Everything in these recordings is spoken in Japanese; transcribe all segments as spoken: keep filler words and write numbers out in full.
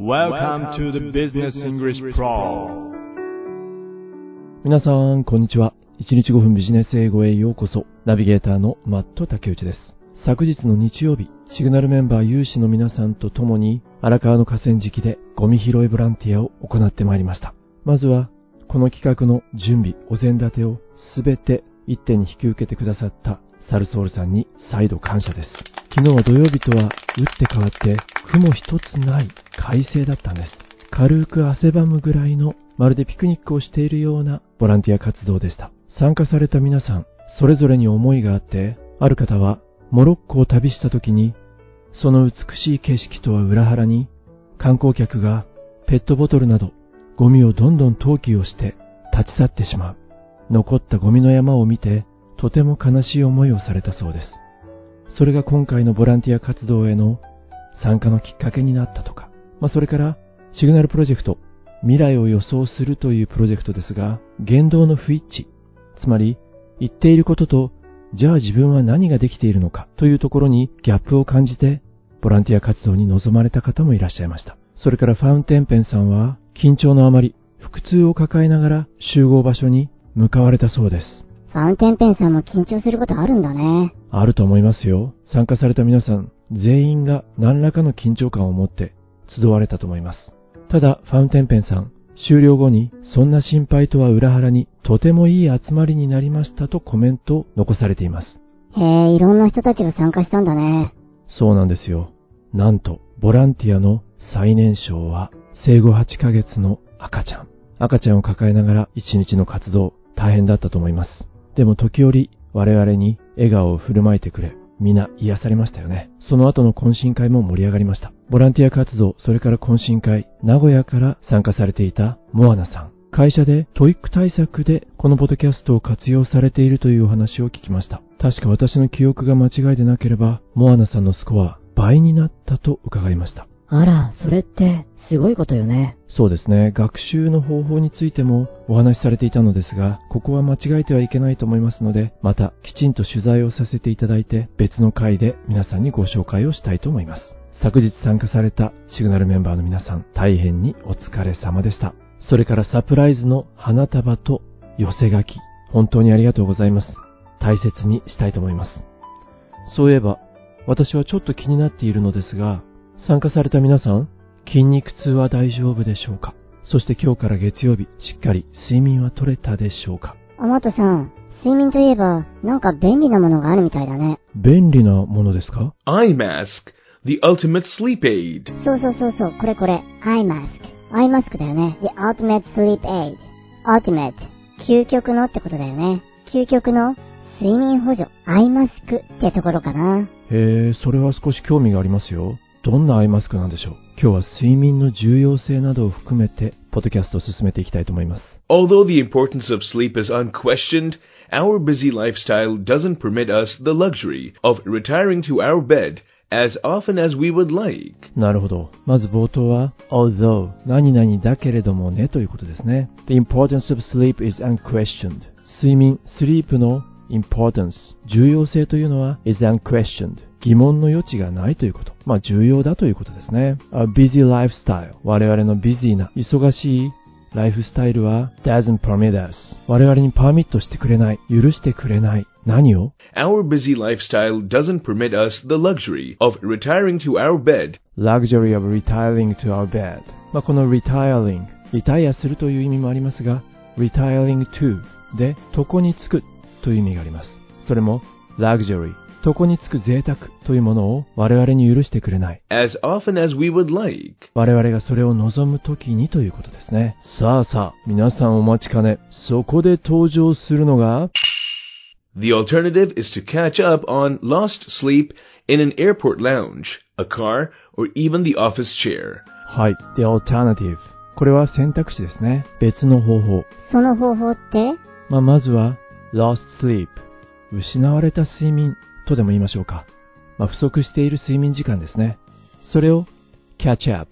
Welcome to the Business English Pro。 皆さんこんにちは。いちにちごふんビジネス英語へようこそ。ナビゲーターのマット竹内です。昨日の日曜日、シグナルメンバー有志の皆さんと共に荒川の河川敷でゴミ拾いボランティアを行ってまいりました。まずはこの企画の準備、お膳立てをすべて一手に引き受けてくださったサルソールさんに再度感謝です。昨日は土曜日とは打って変わって雲一つない快晴だったんです。軽く汗ばむぐらいのまるでピクニックをしているようなボランティア活動でした。参加された皆さん、それぞれに思いがあって、ある方はモロッコを旅した時に、その美しい景色とは裏腹に、観光客がペットボトルなどゴミをどんどん投棄をして立ち去ってしまう。残ったゴミの山を見て、とても悲しい思いをされたそうです。それが今回のボランティア活動への参加のきっかけになったとか、まあ、それからシグナルプロジェクト、未来を予想するというプロジェクトですが、言動の不一致、つまり言っていることと、じゃあ自分は何ができているのかというところにギャップを感じて、ボランティア活動に臨まれた方もいらっしゃいました。それからファウンテンペンさんは緊張のあまり腹痛を抱えながら集合場所に向かわれたそうです。 ファウンテンペンさんも緊張することあるんだね。 あると思いますよ。参加された皆さん全員が何らかの緊張感を持って集われたと思います。ただファウンテンペンさん、終了後にそんな心配とは裏腹にとてもいい集まりになりましたとコメントを残されています。 へえ、いろんな人たちが参加したんだね。 そうなんですよ。なんとボランティアの最年少は生後はちかげつの赤ちゃん。赤ちゃんを抱えながら一日の活動、大変だったと思います。でも時折我々に笑顔を振る舞いてくれ、皆癒されましたよね。その後の懇親会も盛り上がりました。ボランティア活動、それから懇親会、名古屋から参加されていたモアナさん。会社でトイック対策でこのポッドキャストを活用されているというお話を聞きました。確か私の記憶が間違いでなければ、モアナさんのスコア倍になったと伺いました。 あら、それってすごいことよね。 そうですね。学習の方法についてもお話しされていたのですが、ここは間違えてはいけないと思いますので、またきちんと取材をさせていただいて、別の回で皆さんにご紹介をしたいと思います。昨日参加されたシグナルメンバーの皆さん、大変にお疲れ様でした。それからサプライズの花束と寄せ書き、本当にありがとうございます。大切にしたいと思います。そういえば、私はちょっと気になっているのですが、参加された皆さん、筋肉痛は大丈夫でしょうか？そして今日から月曜日、しっかり睡眠は取れたでしょうか？ アマトさん、睡眠といえば、なんか便利なものがあるみたいだね。 便利なものですか？ Eye Mask, the ultimate sleep aid。 そうそうそうそう、これこれ、アイマスク。アイマスクだよね。The ultimate sleep aid。ultimate。究極のってことだよね。究極の睡眠補助。アイマスクってところかな。 へえ、それは少し興味がありますよ。どんなアイマスクなんでしょう？今日は睡眠の重要性などを含めて、ポッドキャストを進めていきたいと思います。 Although the importance of sleep is unquestioned, our busy lifestyle doesn't permit us the luxury of retiring to our bed as often as we would like。 なるほど。まず冒頭は although 何々だけれどもねということですね。The importance of sleep is unquestioned。 睡眠、スリープの importance、 重要性というのは is unquestioned、 疑問の余地がないということ。まあ重要だということですね。A busy lifestyle、 我々のビジーな忙しいライフスタイルは doesn't permit us、 我々にパーミットしてくれない、許してくれない。何を？ Our busy lifestyle doesn't permit us the luxury of retiring to our bed。 Luxury of retiring to our bed。 まあこの retiring、 リタイアするという意味もありますが、 retiring to で床につくという意味があります。それも luxury、床につく贅沢というものを我々に許してくれない。 as often as we would like。 我々がそれを望むときにということですね。さあさあ、皆さんお待ちかね。そこで登場するのが、 The alternative is to catch up on lost sleep in an airport lounge, a car, or even the office chair。 はい、The alternative。これは選択肢ですね。別の方法。 その方法って？ まあ、まずは lost sleep、 失われた睡眠とでも言いましょうか。まあ、不足している睡眠時間ですね。それを catch up、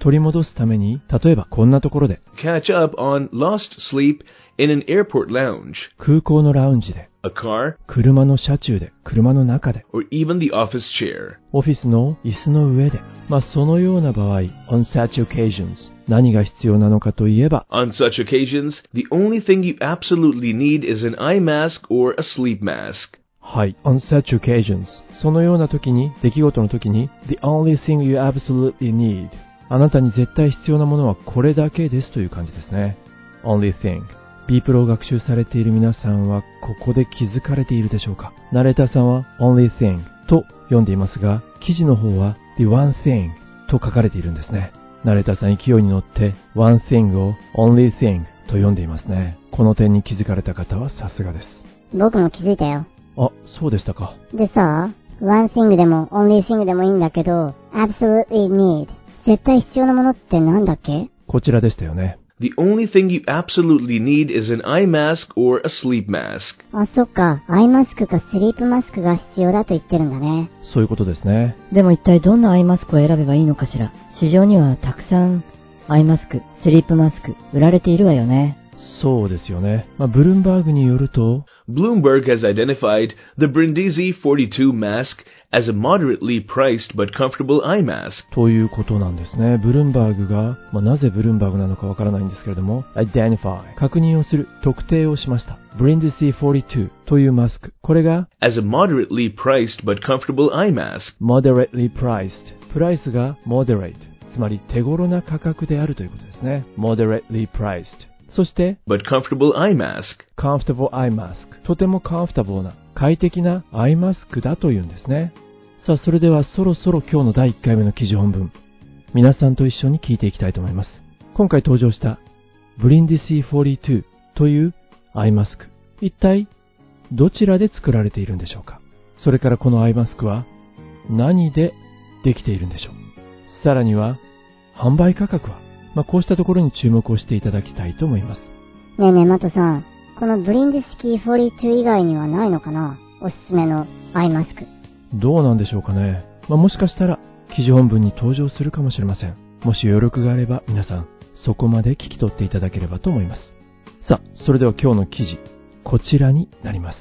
取り戻すために、例えばこんなところで、 catch up on lost sleep in an airport lounge, 空港のラウンジで、 a car, 車の車中で、車の中で、 or even the office chair. オフィスの椅子の上で、まあそのような場合、on such occasions、何が必要なのかといえば、 On such occasions, the only thing you absolutely need is an eye mask or a sleep mask. はい、on such occasions、そのような時に、出来事の時に、the only thing you absolutely need、あなたに絶対必要なものはこれだけですという感じですね。only thing。B プロを学習されている皆さんはここで気づかれているでしょうか。ナレーターさんは only thing と読んでいますが、記事の方は the one thing と書かれているんですね。ナレーターさん勢いに乗って one thing を only thing と読んでいますね。この点に気づかれた方はさすがです。 僕も気づいたよ。 あ、そうでしたか。 でさ、one thing でも only thing でもいいんだけど、absolutely need、絶対必要なものってなんだっけ？ こちらでしたよね。 The only thing you absolutely need is an eye mask or a sleep mask. あ、そっか。アイマスクかスリープマスクが必要だと言ってるんだね。 そういうことですね。 でも一体どんなアイマスクを選べばいいのかしら。市場にはたくさんアイマスク、スリープマスク売られているわよね。 そうですよね。まあ、ブルームバーグによると、 Bloomberg has identified the Brindisi forty-two mask as a moderately priced but comfortable eye mask. ということなんですね。ブルームバーグが、まあ、なぜブルームバーグなのかわからないんですけれども、identify、確認をする、特定をしました。Brindisi forty-two というマスク。これが、 as a moderately priced but comfortable eye mask. moderately priced。プライスが moderate、つまり手頃な価格であるということですね。moderately priced。そして、 but comfortable eye mask. comfortable eye mask。とても comfortable な、快適なアイマスクだというんですね。さあ、それではそろそろ今日のだいいっかいめの記事本文、皆さんと一緒に聞いていきたいと思います。今回登場した Brindisi forty-two というアイマスク、一体どちらで作られているんでしょうか。それからこのアイマスクは何でできているんでしょう。さらには販売価格は、まあ、こうしたところに注目をしていただきたいと思います。 ねえねえ、マトさん。このブリンディスキーフォーリーツー以外にはないのかな？おすすめのアイマスク。 どうなんでしょうかね。まあ、もしかしたら記事本文に登場するかもしれません。もし余力があれば皆さんそこまで聞き取っていただければと思います。さあ、それでは今日の記事、こちらになります。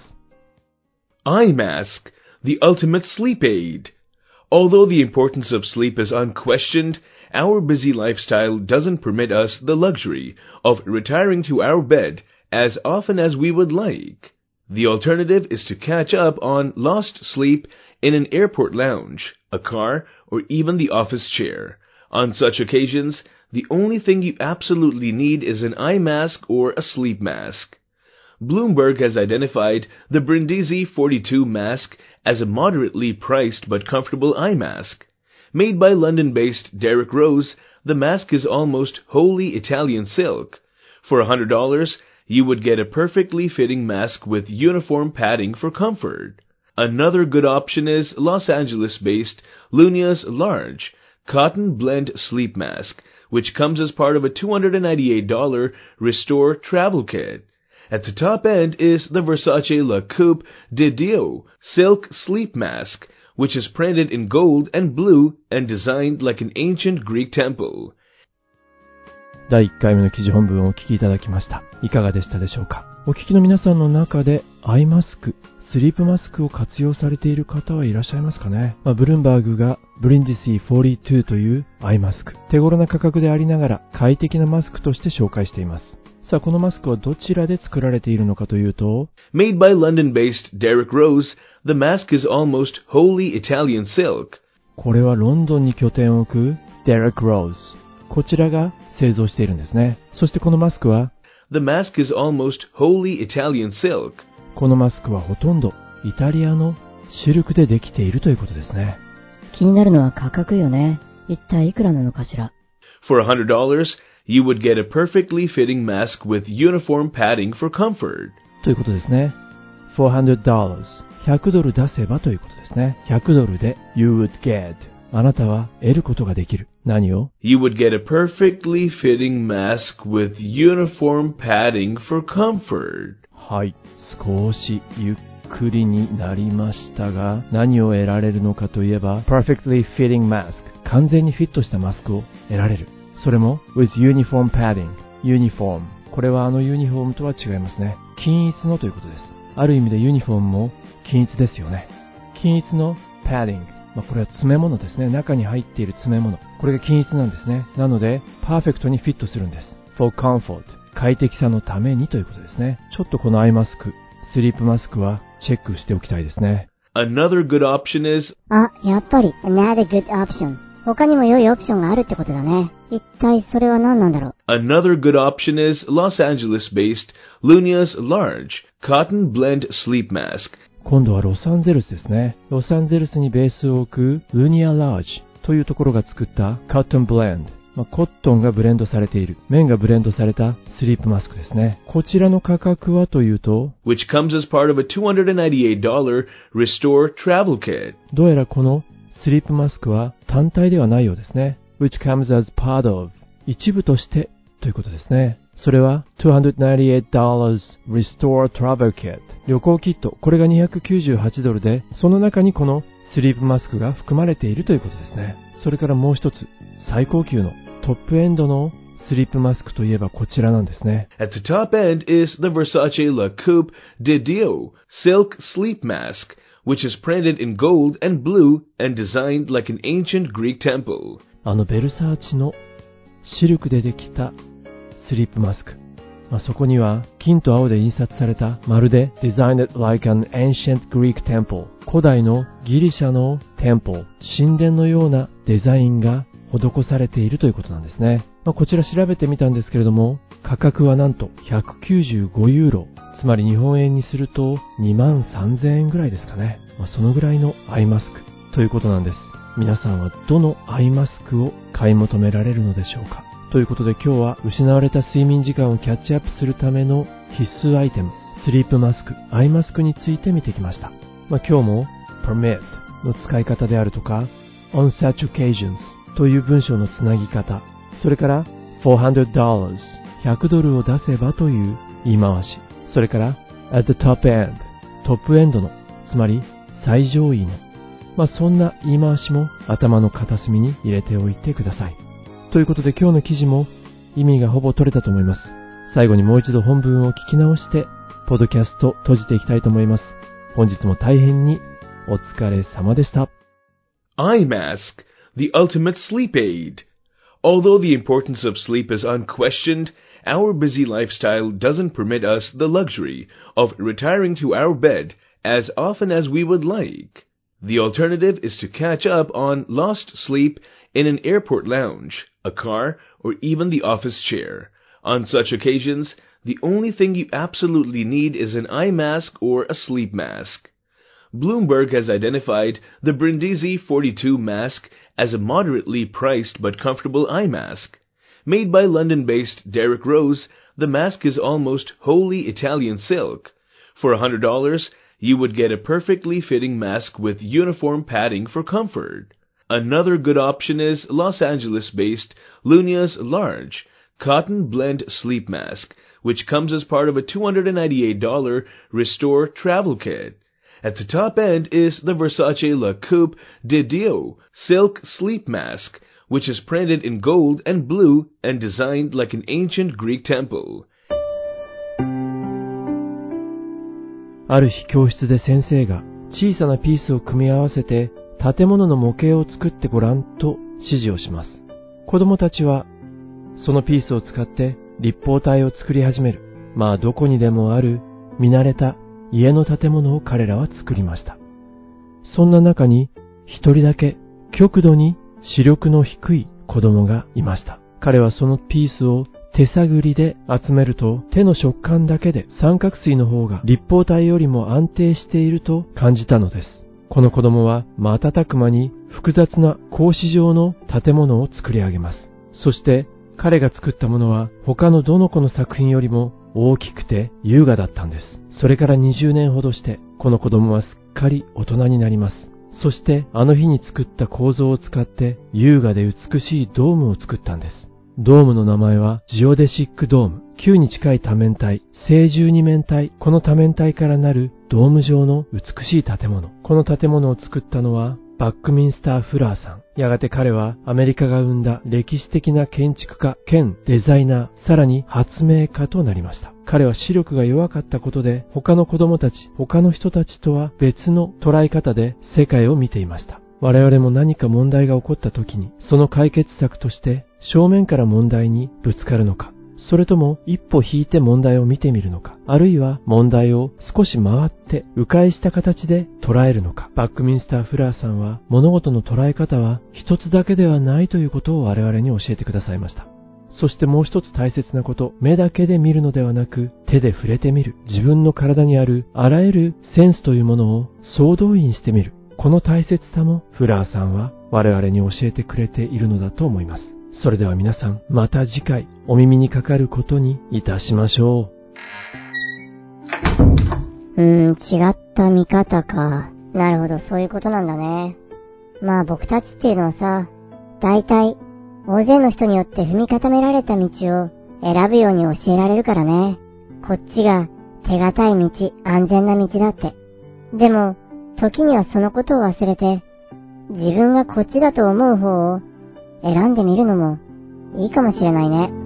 Eye mask, the ultimate sleep aid. Although the importance of sleep is unquestioned, our busy lifestyle doesn't permit us the luxury of retiring to our bed as often as we would like. The alternative is to catch up on lost sleep in an airport lounge, a car, or even the office chair. On such occasions, the only thing you absolutely need is an eye mask or a sleep mask. Bloomberg has identified the Brindisi forty-two mask as a moderately priced but comfortable eye mask. Made by London-based Derek Rose, the mask is almost wholly Italian silk. For one hundred dollars, you would get a perfectly fitting mask with uniform padding for comfort. Another good option is Los Angeles-based Lunia's Large Cotton Blend Sleep Mask, which comes as part of a two hundred ninety-eight dollars Restore travel kit. At the top end is the Versace La Coupe de Dio Silk Sleep Mask, which is printed in gold and blue and designed like an ancient Greek temple. だいいっかいめの記事本文をお聞きいただきました。いかがでしたでしょうか。お聞きの皆さんの中でアイマスク、スリープマスクを活用されている方はいらっしゃいますかね。まあ、ブルームバーグがブリンディシーフォーリーツーというアイマスク、手頃な価格でありながら快適なマスクとして紹介しています。さあ、このマスクはどちらで作られているのかというと、 Made by London-based Derek Rose, the mask is almost wholly Italian silk. これはロンドンに拠点を置く Derek Rose、こちらが製造しているんですね。そしてこのマスクは The mask is almost wholly Italian silk. このマスクはほとんどイタリアのシルクでできているということですね。 気になるのは価格よね。一体いくらなのかしら。 For one hundred dollars, you would get a perfectly fitting mask with uniform padding for comfort. ということですね。four hundred dollars、ひゃくドル出せばということですね。ひゃくドルで You would get、あなたは得ることができる。何を You would get a perfectly fitting mask with uniform padding for comfort. はい。少しゆっくりになりましたが、何を得られるのかといえば perfectly fitting mask、 完全にフィットしたマスクを得られる。それも with uniform padding, uniform。これはあのユニフォームとは違いますね。均一のということです。ある意味でユニフォームも均一ですよね。均一の padding。まあ、これは詰め物ですね。中に入っている詰め物。これが均一なんですね。なので、パーフェクトにフィットするんです。for comfort。快適さのためにということですね。ちょっとこのアイマスク、スリープマスクはチェックしておきたいですね。 Another good option is あ、やっぱり another good option。他にも良いオプションがあるってことだね。一体それは何なんだろう。 Another good option is Los Angeles-based Lunia's Large Cotton Blend Sleep Mask. 今度はロサンゼルスですね。ロサンゼルスにベースを置く Lunia Large というところが作った Cotton Blend。まあ、コットンがブレンドされている、綿がブレンドされたスリープマスクですね。こちらの価格はというと、 which comes as part of a two hundred ninety-eight dollars Restore Travel Kit. どうやらこのスリープマスクは単体ではないようですね。which comes as part of 一部としてということですね。それは two hundred ninety-eight dollars Restore Travel Kit 旅行キット、これがにひゃくきゅうじゅうはちドルで、その中にこのスリープマスクが含まれているということですね。それからもう一つ、最高級のトップエンドのスリープマスクといえばこちらなんですね。 At the top end is the Versace La Coupe de Dio Silk Sleep Mask, which is printed in gold and blue and designed like an ancient Greek temple. あのベルサーチのシルクでできたスリープマスク。まあ、そこには金と青で印刷されたまるで Designed like an ancient Greek temple 古代のギリシャのテンポル神殿のようなデザインが施されているということなんですね。まあ、こちら調べてみたんですけれども、価格はなんとひゃくきゅうじゅうごユーロ、つまり日本円にするとにまんさんぜんえんぐらいですかね。まあ、そのぐらいのアイマスクということなんです。皆さんはどのアイマスクを買い求められるのでしょうか。ということで今日は失われた睡眠時間をキャッチアップするための必須アイテム、スリープマスク、アイマスクについて見てきました。まあ、今日も permit の使い方であるとか on such occasions という文章のつなぎ方、それから four hundred dollars ひゃくドルを出せばという言い回し、それから at the top end トップエンドの、つまり最上位の、まあ、そんな言い回しも頭の片隅に入れておいてください。ということで今日の記事も意味がほぼ取れたと思います。最後にもう一度本文を聞き直してポッドキャスト閉じていきたいと思います。本日も大変にお疲れ様でした。 Eye Mask, the ultimate sleep aid. Although the importance of sleep is unquestioned, our busy lifestyle doesn't permit us the luxury of retiring to our bed as often as we would like. The alternative is to catch up on lost sleep in an airport lounge, a car, or even the office chair. On such occasions, the only thing you absolutely need is an eye mask or a sleep mask. Bloomberg has identified the Brindisi forty-two mask as a moderately priced but comfortable eye mask. Made by London-based Derek Rose, the mask is almost wholly Italian silk. For one hundred dollars, you would get a perfectly fitting mask with uniform padding for comfort. Another good option is Los Angeles-based Lunia's Large Cotton Blend Sleep Mask, which comes as part of a two hundred ninety-eight dollars Restore Travel Kit. At the top end is the Versace La Coupe de Dio Silk Sleep Mask, which is printed in gold and blue and designed like an ancient Greek temple. ある日教室で先生が小さなピースを組み合わせて建物の模型を作ってごらんと指示をします。子供たちはそのピースを使って立方体を作り始める。まあどこにでもある見慣れた家の建物を彼らは作りました。そんな中に一人だけ極度に視力の低い子供がいました。彼はそのピースを手探りで集めると手の触感だけで三角錐の方が立方体よりも安定していると感じたのです。この子供は瞬く間に複雑な格子状の建物を作り上げます。そして彼が作ったものは他のどの子の作品よりも大きくて優雅だったんです。それからにじゅうねんほどしてこの子供はすっかり大人になります。そしてあの日に作った構造を使って優雅で美しいドームを作ったんです。ドームの名前はジオデシックドーム。球に近い多面体、正十二面体。この多面体からなるドーム状の美しい建物。この建物を作ったのはバックミンスター・フラーさん。やがて彼はアメリカが生んだ歴史的な建築家兼デザイナー、さらに発明家となりました。彼は視力が弱かったことで他の子供たち、他の人たちとは別の捉え方で世界を見ていました。我々も何か問題が起こった時に、その解決策として正面から問題にぶつかるのか、それとも一歩引いて問題を見てみるのか、あるいは問題を少し回って迂回した形で捉えるのか。バックミンスター・フラーさんは物事の捉え方は一つだけではないということを我々に教えてくださいました。そしてもう一つ大切なこと、目だけで見るのではなく手で触れてみる。自分の体にあるあらゆるセンスというものを総動員してみる。この大切さもフラーさんは我々に教えてくれているのだと思います。それでは皆さん、また次回お耳にかかることにいたしましょう。うーん、違った見方か。なるほど、そういうことなんだね。まあ僕たちっていうのはさ、大体大勢の人によって踏み固められた道を選ぶように教えられるからね。こっちが手堅い道、安全な道だって。でも、時にはそのことを忘れて、自分がこっちだと思う方を選んでみるのもいいかもしれないね。